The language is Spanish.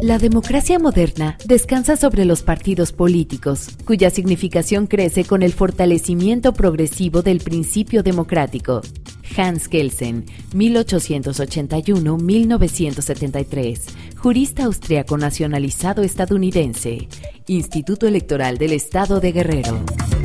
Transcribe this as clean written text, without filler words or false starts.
La democracia moderna descansa sobre los partidos políticos, cuya significación crece con el fortalecimiento progresivo del principio democrático. Hans Kelsen, 1881-1973, jurista austriaco nacionalizado estadounidense, Instituto Electoral del Estado de Guerrero.